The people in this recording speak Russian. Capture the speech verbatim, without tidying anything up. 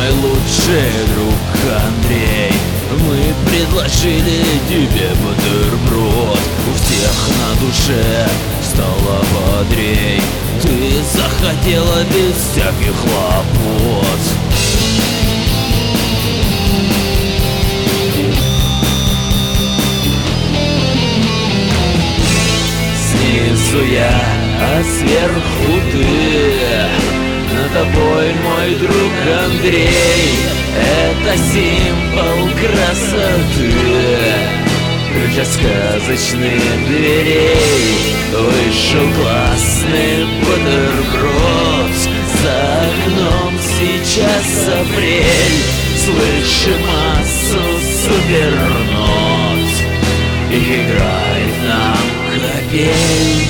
мой лучший друг Андрей. Мы предложили тебе бутерброд, у всех на душе стало бодрей. Ты захотела без всяких хлопот. Снизу я, а сверху ты. Над тобой, мой друг Андрей. Это символ красоты, ключ от сказочных дверей. Вышел классный бутерброд, за окном сейчас апрель. Слышим массу супернот, и играет нам капель.